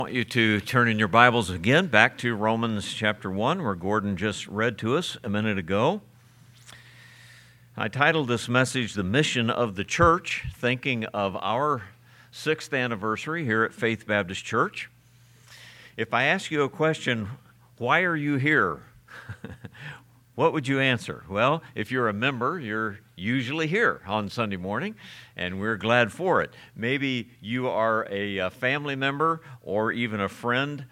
I want you to turn in your Bibles again back to Romans chapter 1, where Gordon just read to us a minute ago. I titled this message, The Mission of the Church, thinking of our 6th anniversary here at Faith Baptist Church. If I ask you a question, why are you here? What would you answer? Well, if you're a member, you're usually here on Sunday morning, and we're glad for it. Maybe you are a family member or even a friend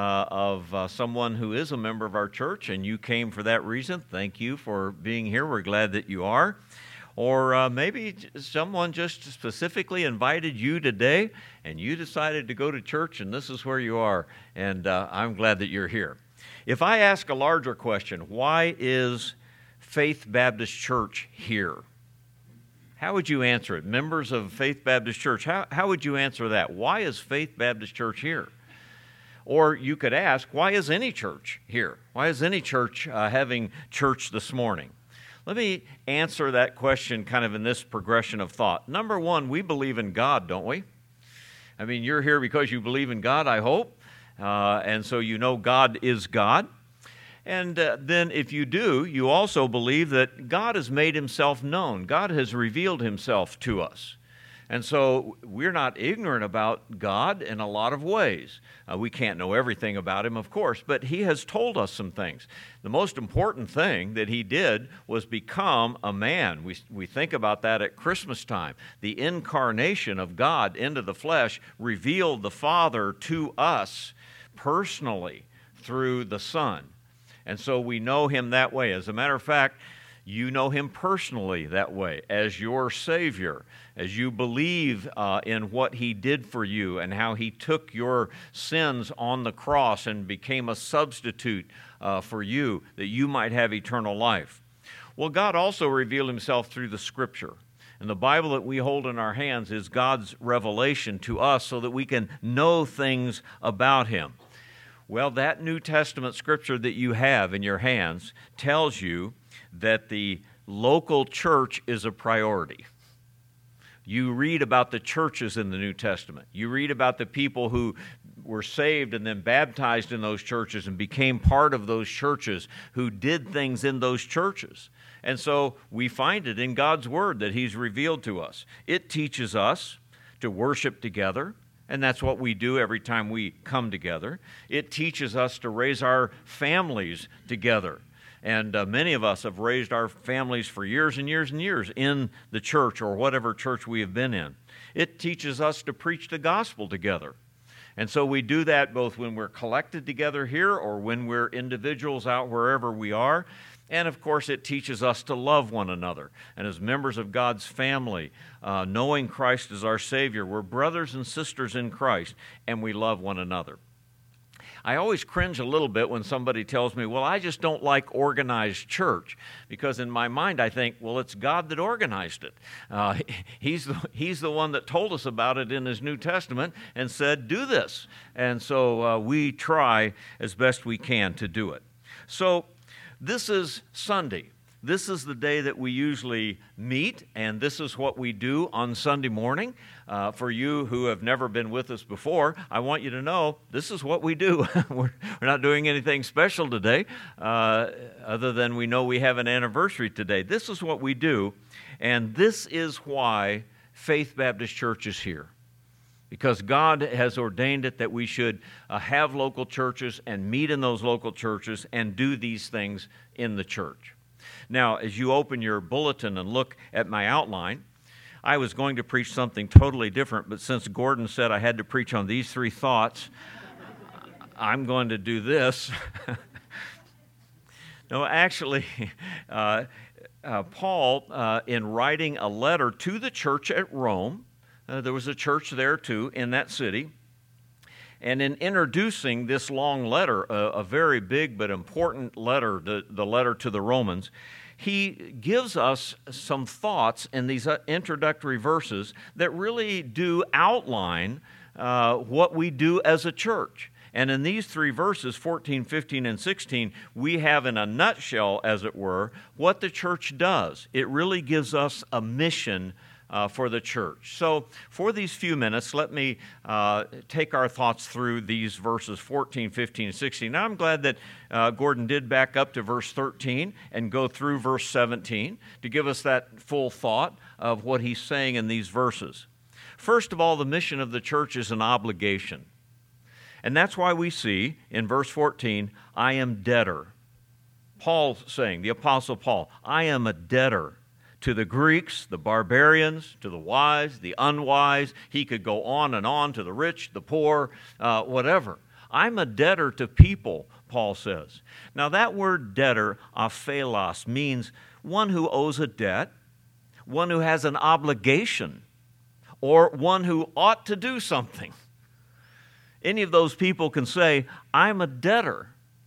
of someone who is a member of our church, and you came for that reason. Thank you for being here. We're glad that you are. Or maybe someone just specifically invited you today, and you decided to go to church, and this is where you are, and I'm glad that you're here. If I ask a larger question, why is Faith Baptist Church here? How would you answer it? Members of Faith Baptist Church, how would you answer that? Why is Faith Baptist Church here? Or you could ask, why is any church here? Why is any church having church this morning? Let me answer that question kind of in this progression of thought. Number one, we believe in God, don't we? I mean, you're here because you believe in God, I hope. And so you know God is God. And then if you do, you also believe that God has made himself known. God has revealed himself to us. And so we're not ignorant about God in a lot of ways. We can't know everything about him, of course, but he has told us some things. The most important thing that he did was become a man. We think about that at Christmas time. The incarnation of God into the flesh revealed the Father to us personally through the Son. And so we know him that way. As a matter of fact, you know him personally that way as your Savior, as you believe in what he did for you and how he took your sins on the cross and became a substitute for you, that you might have eternal life. Well, God also revealed himself through the Scripture. And the Bible that we hold in our hands is God's revelation to us so that we can know things about him. Well, that New Testament Scripture that you have in your hands tells you that the local church is a priority. You read about the churches in the New Testament. You read about the people who were saved and then baptized in those churches and became part of those churches, who did things in those churches. And so we find it in God's Word that he's revealed to us. It teaches us to worship together, and that's what we do every time we come together. It teaches us to raise our families together. And many of us have raised our families for years and years and years in the church or whatever church we have been in. It teaches us to preach the gospel together. And so we do that both when we're collected together here or when we're individuals out wherever we are. And of course, it teaches us to love one another. And as members of God's family, knowing Christ as our Savior, we're brothers and sisters in Christ, and we love one another. I always cringe a little bit when somebody tells me, well, I just don't like organized church, because in my mind I think, well, it's God that organized it. He's the one that told us about it in his New Testament and said, do this. And so we try as best we can to do it. So this is Sunday. This is the day that we usually meet, and this is what we do on Sunday morning. For you who have never been with us before, I want you to know this is what we do. We're not doing anything special today, other than we know we have an anniversary today. This is what we do, and this is why Faith Baptist Church is here. Because God has ordained it that we should have local churches and meet in those local churches and do these things in the church. Now, as you open your bulletin and look at my outline, I was going to preach something totally different, but since Gordon said I had to preach on these 3 thoughts, I'm going to do this. No, actually, Paul, in writing a letter to the church at Rome, there was a church there too in that city, and in introducing this long letter, a very big but important letter, the letter to the Romans, he gives us some thoughts in these introductory verses that really do outline what we do as a church. And in these 3 verses, 14, 15, and 16, we have in a nutshell, as it were, what the church does. It really gives us a mission for the church. So for these few minutes, let me take our thoughts through these verses 14, 15, and 16. Now I'm glad that Gordon did back up to verse 13 and go through verse 17 to give us that full thought of what he's saying in these verses. First of all, the mission of the church is an obligation. And that's why we see in verse 14, I am debtor. Paul saying, the Apostle Paul, I am a debtor to the Greeks, the barbarians, to the wise, the unwise. He could go on and on, to the rich, the poor, whatever. I'm a debtor to people, Paul says. Now that word debtor, aphelos, means one who owes a debt, one who has an obligation, or one who ought to do something. Any of those people can say, I'm a debtor.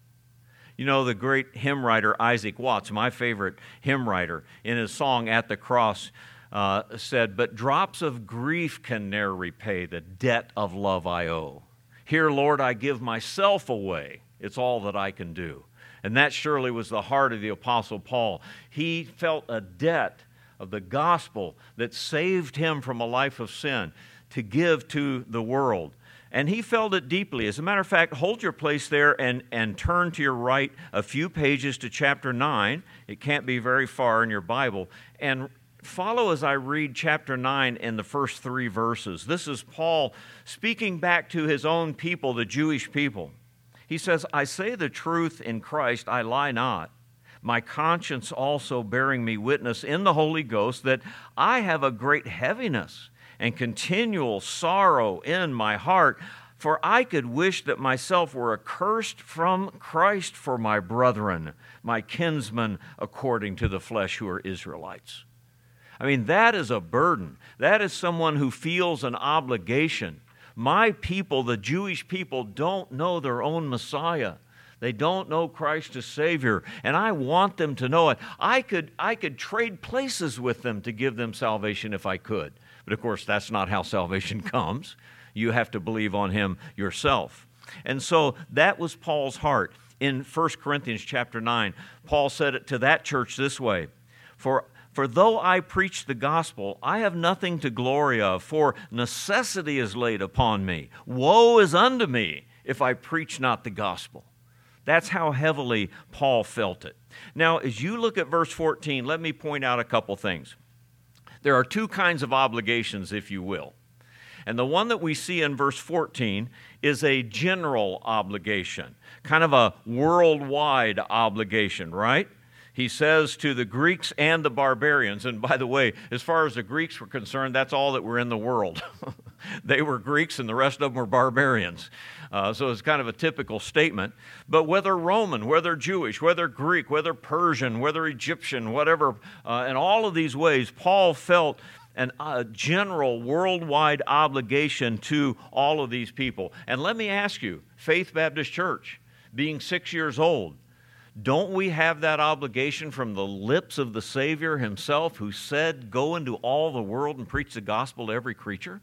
You know, the great hymn writer Isaac Watts, my favorite hymn writer, in his song At the Cross, said, but drops of grief can ne'er repay the debt of love I owe. Here, Lord, I give myself away. It's all that I can do. And that surely was the heart of the Apostle Paul. He felt a debt of the gospel that saved him from a life of sin to give to the world. And he felt it deeply. As a matter of fact, hold your place there and turn to your right a few pages to chapter 9. It can't be very far in your Bible. And follow as I read chapter 9 in the first 3 verses. This is Paul speaking back to his own people, the Jewish people. He says, I say the truth in Christ, I lie not. My conscience also bearing me witness in the Holy Ghost that I have a great heaviness and continual sorrow in my heart, for I could wish that myself were accursed from Christ for my brethren, my kinsmen according to the flesh who are Israelites. I mean, that is a burden. That is someone who feels an obligation. My people, the Jewish people, don't know their own Messiah. They don't know Christ as Savior, and I want them to know it. I could trade places with them to give them salvation if I could. But of course, that's not how salvation comes. You have to believe on Him yourself. And so that was Paul's heart. In 1 Corinthians chapter 9, Paul said it to that church this way, For though I preach the gospel, I have nothing to glory of, for necessity is laid upon me. Woe is unto me if I preach not the gospel. That's how heavily Paul felt it. Now, as you look at verse 14, let me point out a couple things. There are 2 kinds of obligations, if you will. And the one that we see in verse 14 is a general obligation, kind of a worldwide obligation, right? He says to the Greeks and the barbarians, and by the way, as far as the Greeks were concerned, that's all that were in the world. They were Greeks and the rest of them were barbarians. So it's kind of a typical statement. But whether Roman, whether Jewish, whether Greek, whether Persian, whether Egyptian, whatever, in all of these ways, Paul felt a general worldwide obligation to all of these people. And let me ask you, Faith Baptist Church, being 6 years old, don't we have that obligation from the lips of the Savior Himself who said, go into all the world and preach the gospel to every creature?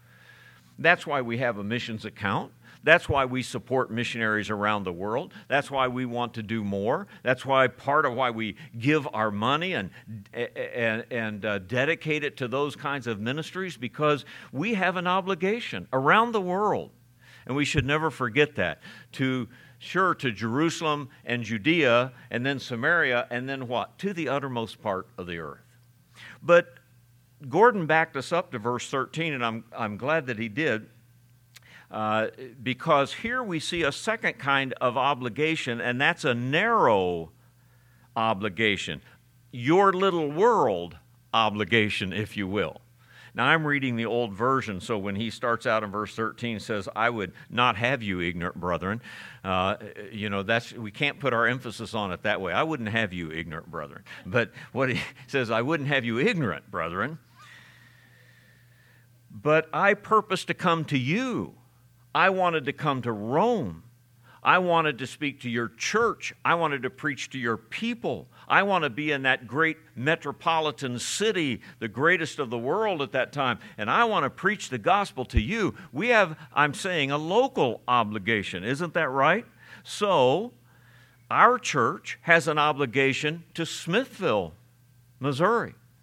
That's why we have a missions account. That's why we support missionaries around the world. That's why we want to do more. That's why part of why we give our money and dedicate it to those kinds of ministries, because we have an obligation around the world. And we should never forget that. To Jerusalem and Judea, and then Samaria, and then what? To the uttermost part of the earth. But Gordon backed us up to verse 13, and I'm glad that he did, because here we see a second kind of obligation, and that's a narrow obligation. Your little world obligation, if you will. Now, I'm reading the old version, so when he starts out in verse 13, says, I would not have you ignorant, brethren. We can't put our emphasis on it that way. I wouldn't have you ignorant, brethren. But what he says, I wouldn't have you ignorant, brethren. But I purpose to come to you. I wanted to come to Rome. I wanted to speak to your church. I wanted to preach to your people. I want to be in that great metropolitan city, the greatest of the world at that time, and I want to preach the gospel to you. We have, I'm saying, a local obligation. Isn't that right? So, our church has an obligation to Smithville, Missouri.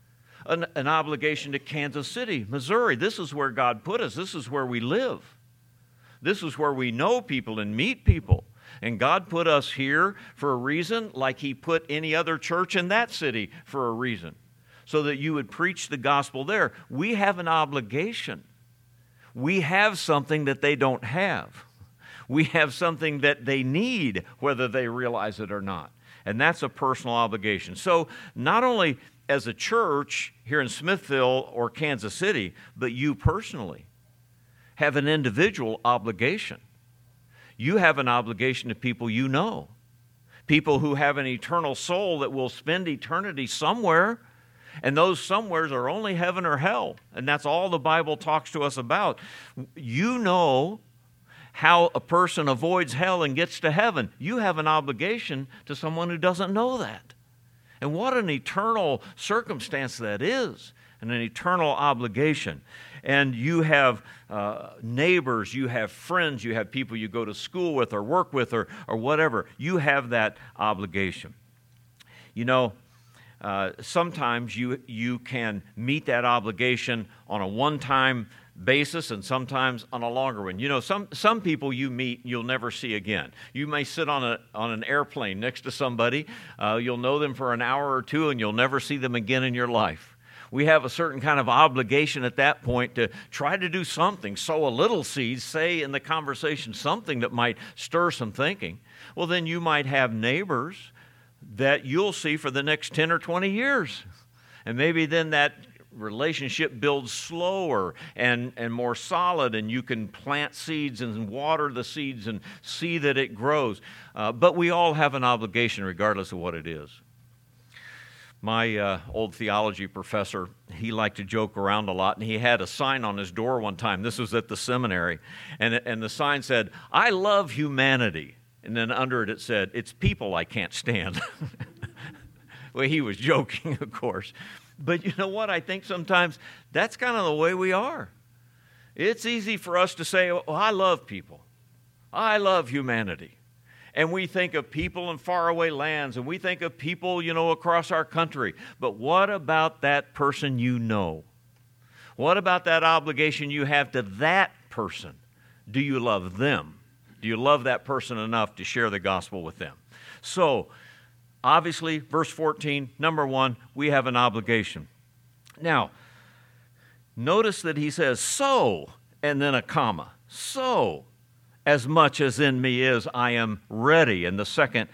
an obligation to Kansas City, Missouri. This is where God put us. This is where we live. This is where we know people and meet people. And God put us here for a reason, like He put any other church in that city for a reason, so that you would preach the gospel there. We have an obligation. We have something that they don't have. We have something that they need, whether they realize it or not. And that's a personal obligation. So not only as a church here in Smithville or Kansas City, but you personally have an individual obligation. You have an obligation to people you know, people who have an eternal soul that will spend eternity somewhere, and those somewheres are only heaven or hell, and that's all the Bible talks to us about. You know how a person avoids hell and gets to heaven. You have an obligation to someone who doesn't know that. And what an eternal circumstance that is, and an eternal obligation. And you have neighbors, you have friends, you have people you go to school with or work with or whatever. You have that obligation. You know, sometimes you can meet that obligation on a one-time basis and sometimes on a longer one. You know, some people you meet you'll never see again. You may sit on an airplane next to somebody. You'll know them for an hour or two and you'll never see them again in your life. We have a certain kind of obligation at that point to try to do something, sow a little seed, say in the conversation something that might stir some thinking. Well, then you might have neighbors that you'll see for the next 10 or 20 years. And maybe then that relationship builds slower and more solid, and you can plant seeds and water the seeds and see that it grows. But we all have an obligation regardless of what it is. My old theology professor, he liked to joke around a lot, and he had a sign on his door one time. This was at the seminary, and the sign said, "I love humanity." And then under it said, "It's people I can't stand." Well, he was joking, of course. But you know what? I think sometimes that's kind of the way we are. It's easy for us to say, "Oh, I love people. I love humanity." And we think of people in faraway lands, and we think of people, you know, across our country. But what about that person you know? What about that obligation you have to that person? Do you love them? Do you love that person enough to share the gospel with them? So, obviously, verse 14, number one, we have an obligation. Now, notice that he says, "So," and then a comma. "So, as much as in me is, I am ready." And the second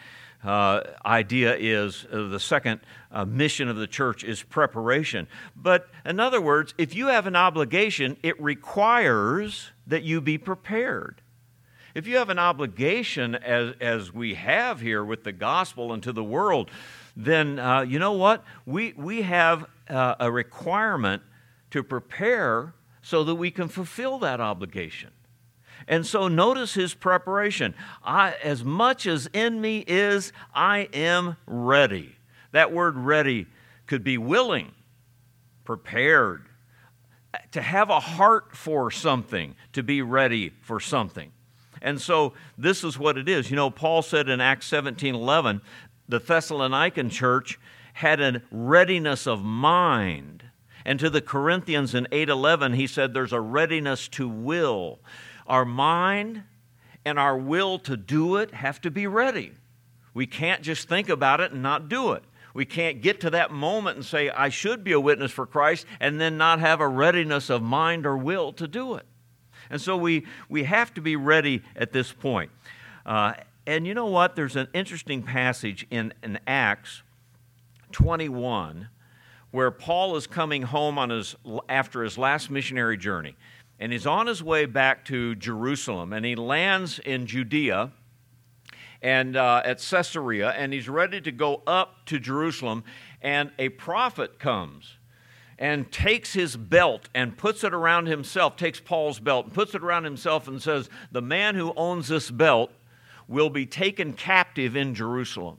idea is, the second mission of the church is preparation. But in other words, if you have an obligation, it requires that you be prepared. If you have an obligation, as we have here with the gospel and to the world, then you know what? We have a requirement to prepare so that we can fulfill that obligation. And so notice his preparation. As much as in me is, I am ready. That word ready could be willing, prepared, to have a heart for something, to be ready for something. And so this is what it is. You know, Paul said in Acts 17:11, the Thessalonican church had a readiness of mind. And to the Corinthians in 8:11, he said there's a readiness to will. Our mind and our will to do it have to be ready. We can't just think about it and not do it. We can't get to that moment and say, "I should be a witness for Christ," and then not have a readiness of mind or will to do it. And so we have to be ready at this point. And you know what? There's an interesting passage in Acts 21 where Paul is coming home after his last missionary journey. And he's on his way back to Jerusalem. And he lands in Judea and at Caesarea. And he's ready to go up to Jerusalem. And a prophet comes and takes his belt and puts it around himself, takes Paul's belt and puts it around himself and says, "The man who owns this belt will be taken captive in Jerusalem."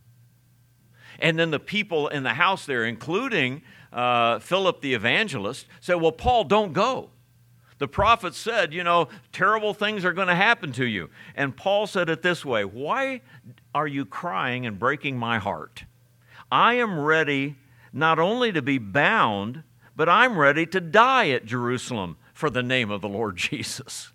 And then the people in the house there, including Philip the evangelist, said, "Well, Paul, don't go. The prophet said, you know, terrible things are going to happen to you." And Paul said it this way, "Why are you crying and breaking my heart? I am ready not only to be bound, but I'm ready to die at Jerusalem for the name of the Lord Jesus.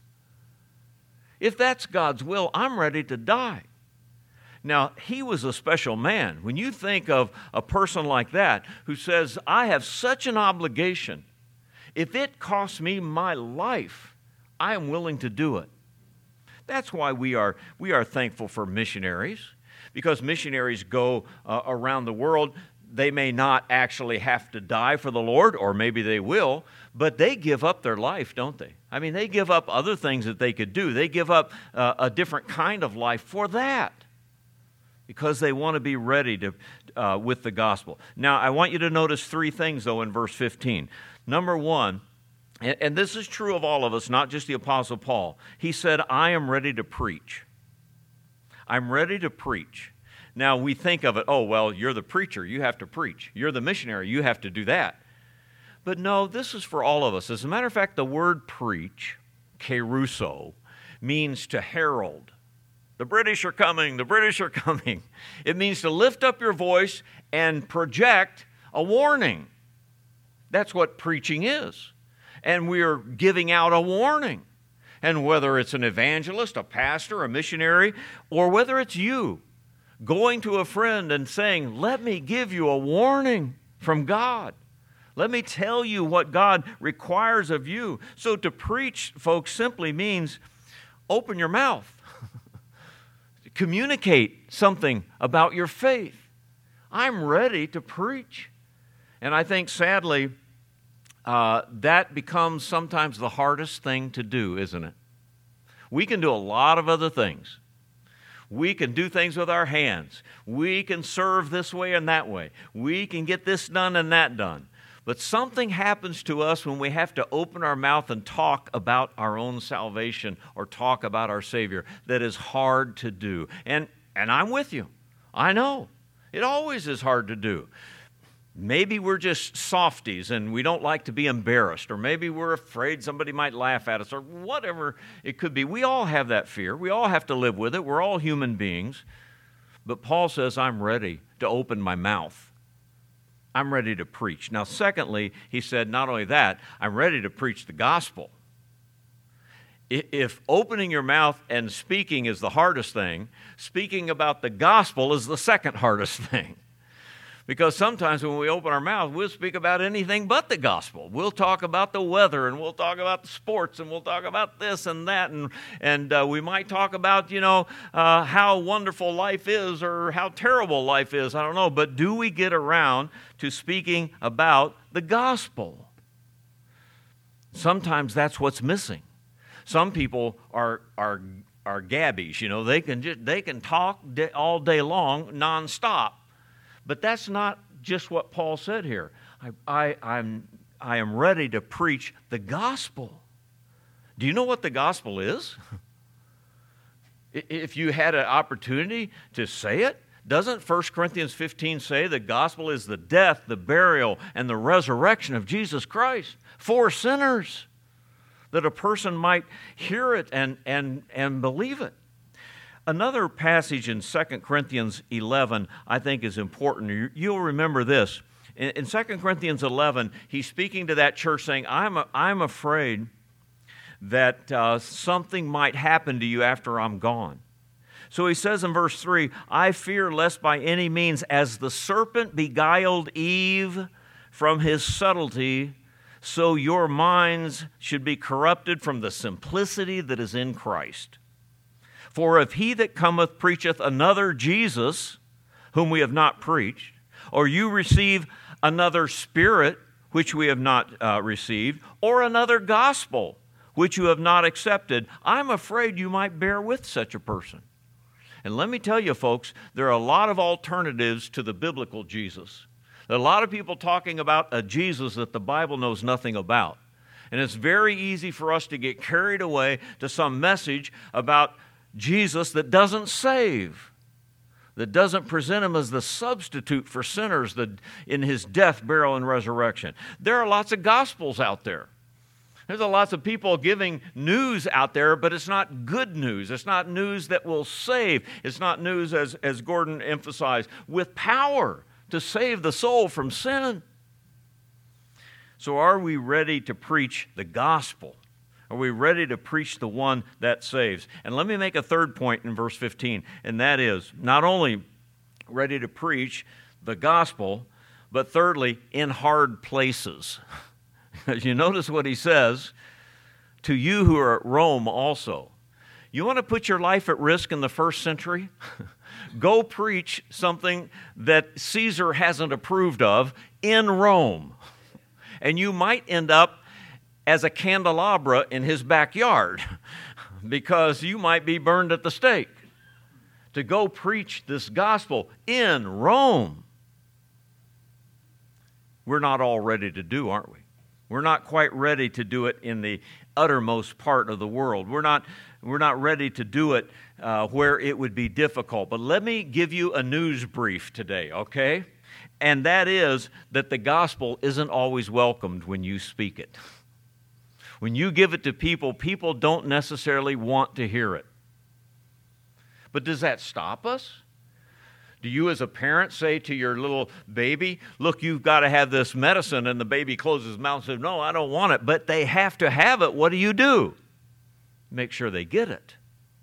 If that's God's will, I'm ready to die. Now, he was a special man. When you think of a person like that who says, I have such an obligation, if it costs me my life, I am willing to do it. That's why we are thankful for missionaries, because missionaries go around the world. They may not actually have to die for the Lord, or maybe they will, but they give up their life, don't they? I mean, they give up other things that they could do. They give up a different kind of life for that, because they want to be ready to with the gospel. Now, I want you to notice three things, though, in verse 15. Number one, and this is true of all of us, not just the Apostle Paul. He said, I am ready to preach. I'm ready to preach. Now, we think of it, oh, well, you're the preacher, you have to preach. You're the missionary, you have to do that. But no, this is for all of us. As a matter of fact, the word preach, kerusso, means to herald. The British are coming, the British are coming. It means to lift up your voice and project a warning. That's what preaching is. And we are giving out a warning. And whether it's an evangelist, a pastor, a missionary, or whether it's you going to a friend and saying, let me give you a warning from God. Let me tell you what God requires of you. So to preach, folks, simply means open your mouth. Communicate something about your faith. I'm ready to preach. And I think, sadly, that becomes sometimes the hardest thing to do, isn't it? We can do a lot of other things. We can do things with our hands. We can serve this way and that way. We can get this done and that done. But something happens to us when we have to open our mouth and talk about our own salvation or talk about our Savior that is hard to do. And I'm with you. I know. It always is hard to do. Maybe we're just softies and we don't like to be embarrassed, or maybe we're afraid somebody might laugh at us, or whatever it could be. We all have that fear. We all have to live with it. We're all human beings. But Paul says, I'm ready to open my mouth. I'm ready to preach. Now, secondly, he said, not only that, I'm ready to preach the gospel. If opening your mouth and speaking is the hardest thing, speaking about the gospel is the second hardest thing. Because sometimes when we open our mouth, we'll speak about anything but the gospel. We'll talk about the weather, and we'll talk about the sports, and we'll talk about this and that, and we might talk about, how wonderful life is or how terrible life is. I don't know. But do we get around to speaking about the gospel? Sometimes that's what's missing. Some people are gabbies. They can talk all day long, nonstop. But that's not just what Paul said here. I am ready to preach the gospel. Do you know what the gospel is? If you had an opportunity to say it, doesn't 1 Corinthians 15 say the gospel is the death, the burial, and the resurrection of Jesus Christ for sinners, that a person might hear it and believe it? Another passage in 2 Corinthians 11 I think is important. You'll remember this. In 2 Corinthians 11, he's speaking to that church saying, I'm afraid that something might happen to you after I'm gone. So he says in verse 3, I fear lest by any means, as the serpent beguiled Eve from his subtlety, so your minds should be corrupted from the simplicity that is in Christ. For if he that cometh preacheth another Jesus, whom we have not preached, or you receive another spirit, which we have not received, or another gospel, which you have not accepted, I'm afraid you might bear with such a person. And let me tell you, folks, there are a lot of alternatives to the biblical Jesus. There are a lot of people talking about a Jesus that the Bible knows nothing about. And it's very easy for us to get carried away to some message about Jesus that doesn't save, that doesn't present him as the substitute for sinners in his death, burial, and resurrection. There are lots of gospels out there. There's lots of people giving news out there, but it's not good news. It's not news that will save. It's not news, as Gordon emphasized, with power to save the soul from sin. So are we ready to preach the gospel? Are we ready to preach the one that saves? And let me make a third point in verse 15, and that is not only ready to preach the gospel, but thirdly, in hard places. You notice what he says, to you who are at Rome also. You want to put your life at risk in the first century? Go preach something that Caesar hasn't approved of in Rome. And you might end up as a candelabra in his backyard because you might be burned at the stake. To go preach this gospel in Rome. We're not all ready to do, aren't we? We're not quite ready to do it in the uttermost part of the world. We're not ready to do it where it would be difficult. But let me give you a news brief today, okay? And that is that the gospel isn't always welcomed when you speak it. When you give it to people, people don't necessarily want to hear it. But does that stop us? Do you as a parent say to your little baby, look, you've got to have this medicine, and the baby closes his mouth and says, no, I don't want it, but they have to have it. What do? Make sure they get it.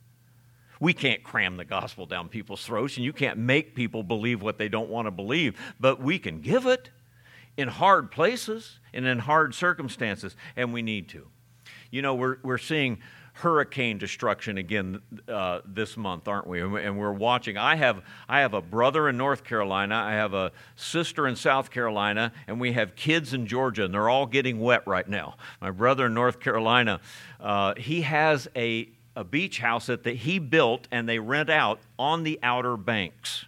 We can't cram the gospel down people's throats, and you can't make people believe what they don't want to believe, but we can give it in hard places and in hard circumstances, and we need to. You know, we're seeing hurricane destruction again this month, aren't we? And we're watching. I have a brother in North Carolina. I have a sister in South Carolina, and we have kids in Georgia, and they're all getting wet right now. My brother in North Carolina, he has a beach house that he built and they rent out on the Outer Banks.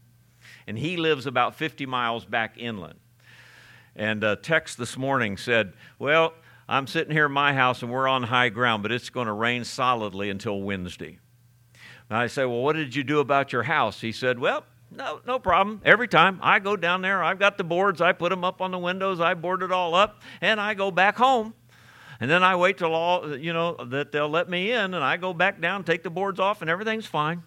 And he lives about 50 miles back inland. And a text this morning said, well, I'm sitting here in my house and we're on high ground, but it's going to rain solidly until Wednesday. And I say, well, what did you do about your house? He said, well, no problem. Every time I go down there, I've got the boards, I put them up on the windows, I board it all up, and I go back home. And then I wait till that they'll let me in, and I go back down, take the boards off, and everything's fine.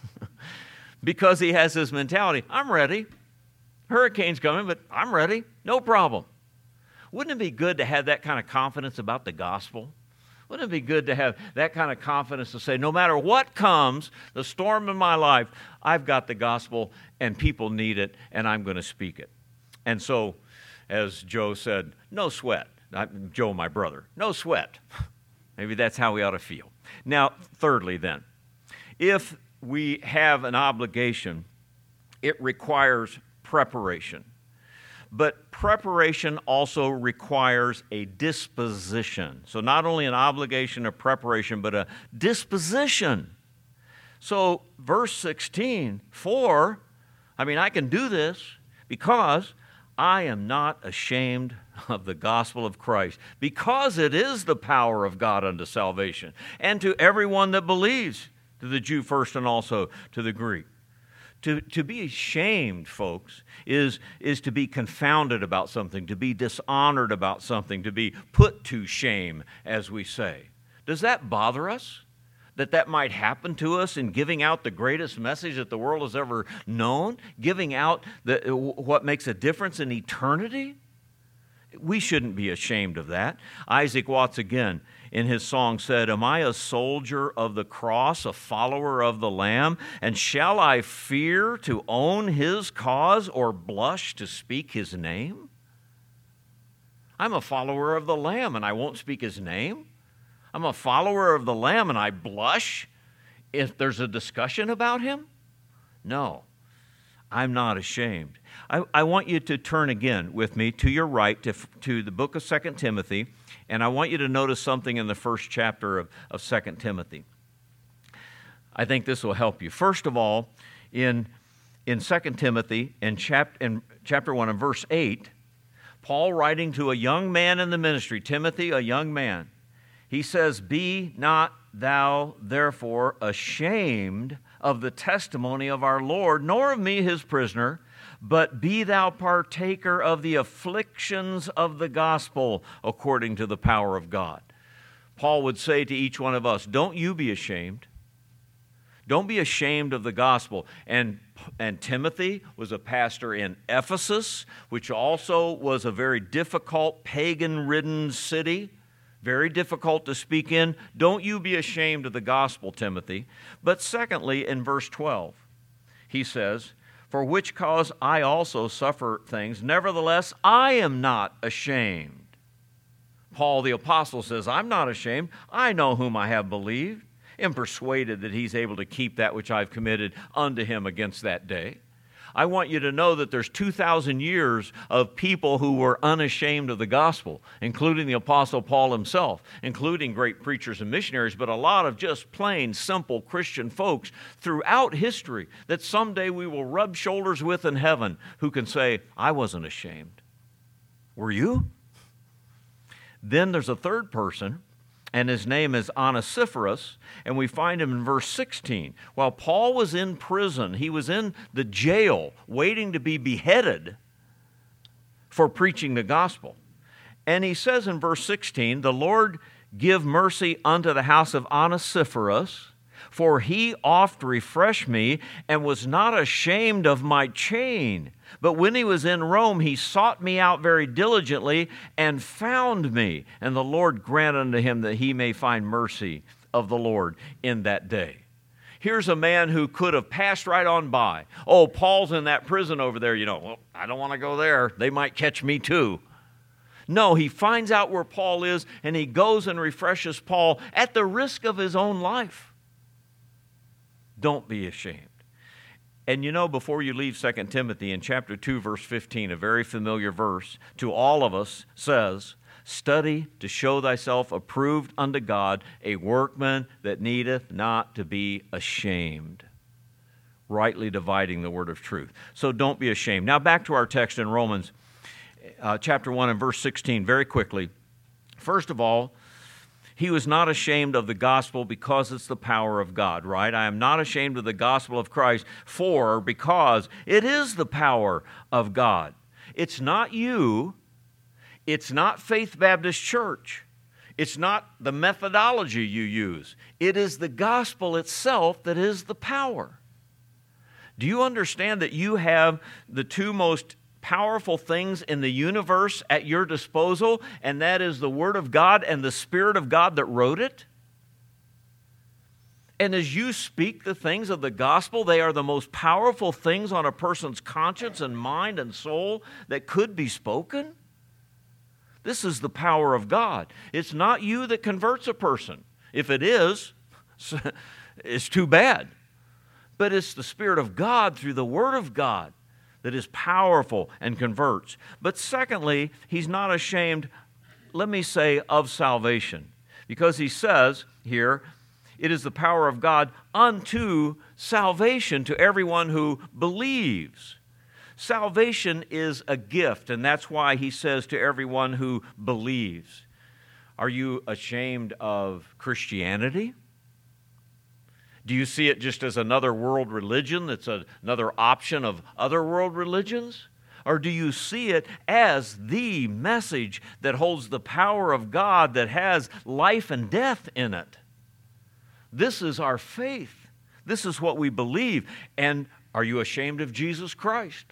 Because he has this mentality, I'm ready. Hurricane's coming, but I'm ready. No problem. Wouldn't it be good to have that kind of confidence about the gospel? Wouldn't it be good to have that kind of confidence to say, no matter what comes, the storm in my life, I've got the gospel and people need it and I'm going to speak it. And so, as Joe said, no sweat. Joe, my brother, no sweat. Maybe that's how we ought to feel. Now, thirdly then, if we have an obligation, it requires preparation. But preparation also requires a disposition. So not only an obligation of preparation, but a disposition. So verse 16, I can do this because I am not ashamed of the gospel of Christ, because it is the power of God unto salvation, and to everyone that believes, to the Jew first and also to the Greek. To be ashamed, folks, is to be confounded about something, to be dishonored about something, to be put to shame, as we say. Does that bother us? That might happen to us in giving out the greatest message that the world has ever known, giving out what makes a difference in eternity? We shouldn't be ashamed of that. Isaac Watts again in his song said, am I a soldier of the cross, a follower of the Lamb? And shall I fear to own his cause or blush to speak his name? I'm a follower of the Lamb and I won't speak his name? I'm a follower of the Lamb and I blush if there's a discussion about him? No, I'm not ashamed. I want you to turn again with me to your right to the book of 2 Timothy, and I want you to notice something in the first chapter of 2 Timothy. I think this will help you. First of all, in 2 Timothy, in chapter 1 and verse 8, Paul writing to a young man in the ministry, Timothy, a young man, he says, be not thou therefore ashamed of the testimony of our Lord, nor of me his prisoner, but be thou partaker of the afflictions of the gospel according to the power of God. Paul would say to each one of us, don't you be ashamed. Don't be ashamed of the gospel. And Timothy was a pastor in Ephesus, which also was a very difficult, pagan-ridden city, very difficult to speak in. Don't you be ashamed of the gospel, Timothy. But secondly, in verse 12, he says, "For which cause I also suffer things, nevertheless I am not ashamed." Paul the apostle says, "I'm not ashamed. I know whom I have believed, am persuaded that he's able to keep that which I've committed unto him against that day." I want you to know that there's 2,000 years of people who were unashamed of the gospel, including the Apostle Paul himself, including great preachers and missionaries, but a lot of just plain, simple Christian folks throughout history that someday we will rub shoulders with in heaven who can say, "I wasn't ashamed." Were you? Then there's a third person, and his name is Onesiphorus, and we find him in verse 16. While Paul was in prison, he was in the jail waiting to be beheaded for preaching the gospel. And he says in verse 16, "The Lord give mercy unto the house of Onesiphorus, for he oft refreshed me, and was not ashamed of my chain. But when he was in Rome, he sought me out very diligently, and found me. And the Lord grant unto him that he may find mercy of the Lord in that day." Here's a man who could have passed right on by. "Oh, Paul's in that prison over there, well, I don't want to go there. They might catch me too." No, he finds out where Paul is, and he goes and refreshes Paul at the risk of his own life. Don't be ashamed. And before you leave 2 Timothy, in chapter 2, verse 15, a very familiar verse to all of us says, "Study to show thyself approved unto God, a workman that needeth not to be ashamed, rightly dividing the word of truth." So don't be ashamed. Now back to our text in Romans chapter 1 and verse 16, very quickly. First of all, he was not ashamed of the gospel because it's the power of God, right? "I am not ashamed of the gospel of Christ, because it is the power of God." It's not you. It's not Faith Baptist Church. It's not the methodology you use. It is the gospel itself that is the power. Do you understand that you have the two most powerful things in the universe at your disposal, and that is the Word of God and the Spirit of God that wrote it? And as you speak the things of the gospel, they are the most powerful things on a person's conscience and mind and soul that could be spoken. This is the power of God. It's not you that converts a person. If it is, it's too bad. But it's the Spirit of God through the Word of God that is powerful and converts. But secondly, he's not ashamed, let me say, of salvation. Because he says here, it is the power of God unto salvation to everyone who believes. Salvation is a gift, and that's why he says to everyone who believes. Are you ashamed of Christianity? Do you see it just as another world religion that's another option of other world religions? Or do you see it as the message that holds the power of God that has life and death in it? This is our faith. This is what we believe. And are you ashamed of Jesus Christ?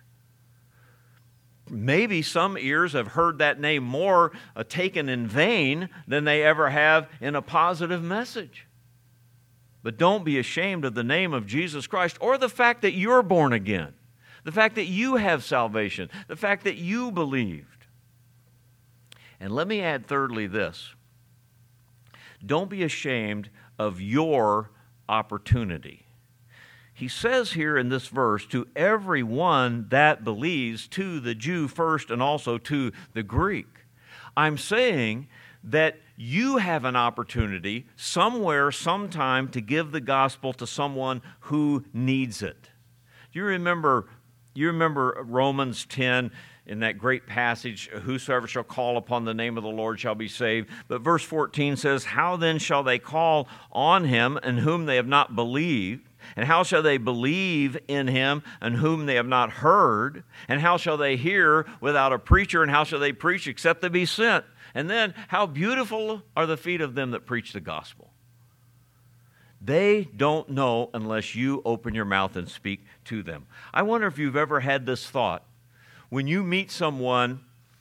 Maybe some ears have heard that name more taken in vain than they ever have in a positive message. But don't be ashamed of the name of Jesus Christ or the fact that you're born again, the fact that you have salvation, the fact that you believed. And let me add thirdly this. Don't be ashamed of your opportunity. He says here in this verse, to everyone that believes, to the Jew first and also to the Greek. I'm saying that you have an opportunity somewhere, sometime to give the gospel to someone who needs it. Do you remember Romans 10 in that great passage, whosoever shall call upon the name of the Lord shall be saved. But verse 14 says, how then shall they call on him in whom they have not believed? And how shall they believe in him in whom they have not heard? And how shall they hear without a preacher? And how shall they preach except they be sent? And then, how beautiful are the feet of them that preach the gospel. They don't know unless you open your mouth and speak to them. I wonder if you've ever had this thought. When you meet someone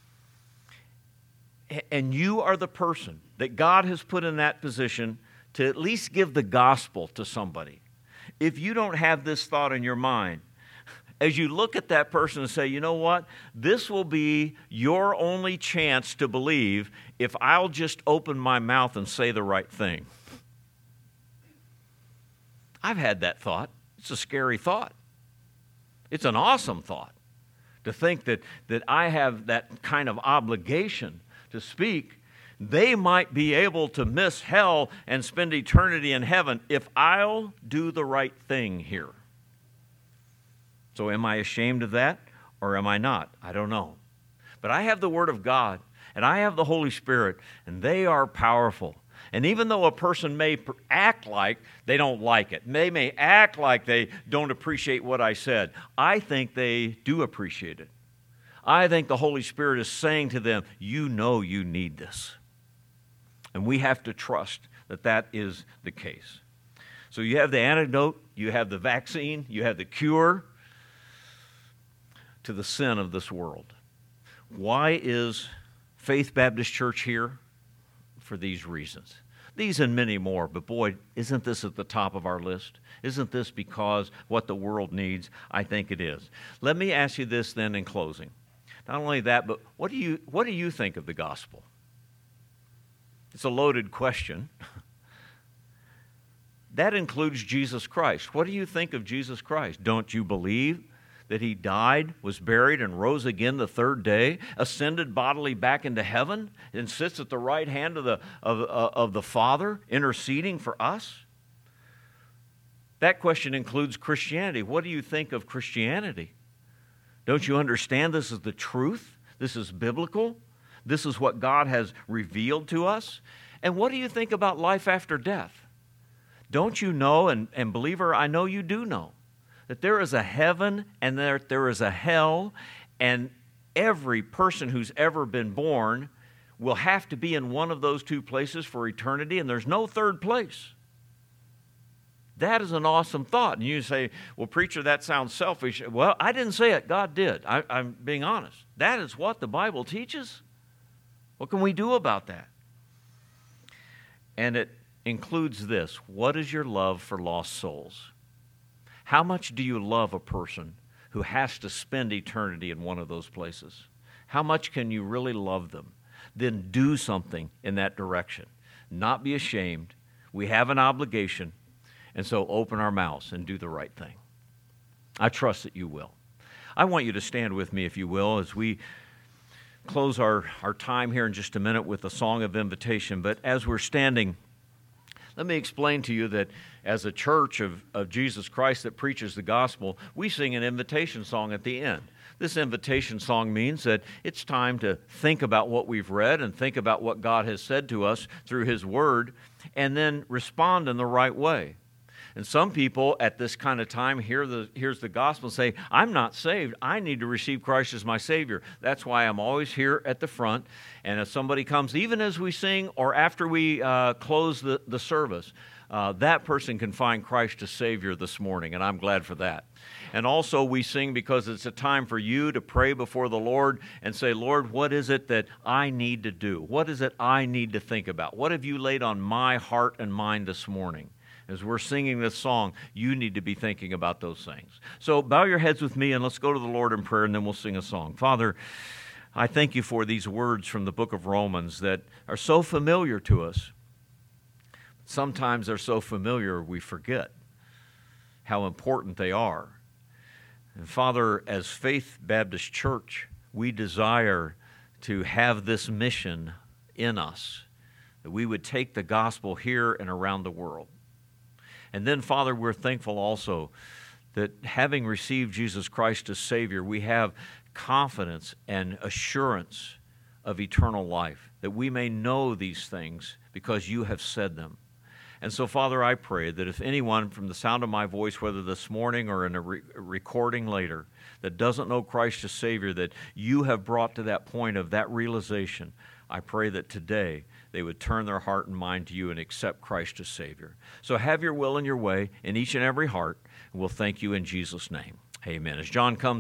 and you are the person that God has put in that position to at least give the gospel to somebody, if you don't have this thought in your mind, as you look at that person and say, you know what, this will be your only chance to believe if I'll just open my mouth and say the right thing. I've had that thought. It's a scary thought. It's an awesome thought to think that I have that kind of obligation to speak. They might be able to miss hell and spend eternity in heaven if I'll do the right thing here. So am I ashamed of that or am I not? I don't know. But I have the Word of God and I have the Holy Spirit, and they are powerful. And even though a person may act like they don't like it, they may act like they don't appreciate what I said, I think they do appreciate it. I think the Holy Spirit is saying to them, you know you need this. And we have to trust that that is the case. So you have the antidote, you have the vaccine, you have the cure to the sin of this world. Why is Faith Baptist Church here? For these reasons. These and many more, but boy, isn't this at the top of our list? Isn't this because what the world needs? I think it is. Let me ask you this then in closing. Not only that, but what do you think of the gospel? It's a loaded question. That includes Jesus Christ. What do you think of Jesus Christ? Don't you believe that he died, was buried, and rose again the third day, ascended bodily back into heaven, and sits at the right hand of the Father, interceding for us? That question includes Christianity. What do you think of Christianity? Don't you understand this is the truth? This is biblical? This is what God has revealed to us? And what do you think about life after death? Don't you know, and believer, I know you do know, that there is a heaven and there is a hell, and every person who's ever been born will have to be in one of those two places for eternity, and there's no third place. That is an awesome thought. And you say, well, preacher, that sounds selfish. Well, I didn't say it. God did. I'm being honest. That is what the Bible teaches. What can we do about that? And it includes this. What is your love for lost souls? How much do you love a person who has to spend eternity in one of those places? How much can you really love them? Then do something in that direction. Not be ashamed. We have an obligation, and so open our mouths and do the right thing. I trust that you will. I want you to stand with me, if you will, as we close our time here in just a minute with a song of invitation. But as we're standing, let me explain to you that as a church of Jesus Christ that preaches the gospel, we sing an invitation song at the end. This invitation song means that it's time to think about what we've read and think about what God has said to us through His Word, and then respond in the right way. And some people at this kind of time hears the gospel and say, I'm not saved. I need to receive Christ as my Savior. That's why I'm always here at the front. And if somebody comes, even as we sing or after we close the service, that person can find Christ as Savior this morning, and I'm glad for that. And also we sing because it's a time for you to pray before the Lord and say, Lord, what is it that I need to do? What is it I need to think about? What have you laid on my heart and mind this morning? As we're singing this song, you need to be thinking about those things. So bow your heads with me and let's go to the Lord in prayer, and then we'll sing a song. Father, I thank you for these words from the book of Romans that are so familiar to us. Sometimes they're so familiar we forget how important they are. And Father, as Faith Baptist Church, we desire to have this mission in us, that we would take the gospel here and around the world. And then, Father, we're thankful also that having received Jesus Christ as Savior, we have confidence and assurance of eternal life, that we may know these things because you have said them. And so, Father, I pray that if anyone from the sound of my voice, whether this morning or in a recording later, that doesn't know Christ as Savior, that you have brought to that point of that realization, I pray that today they would turn their heart and mind to you and accept Christ as Savior. So have your will and your way in each and every heart, and we'll thank you in Jesus' name. Amen. As John comes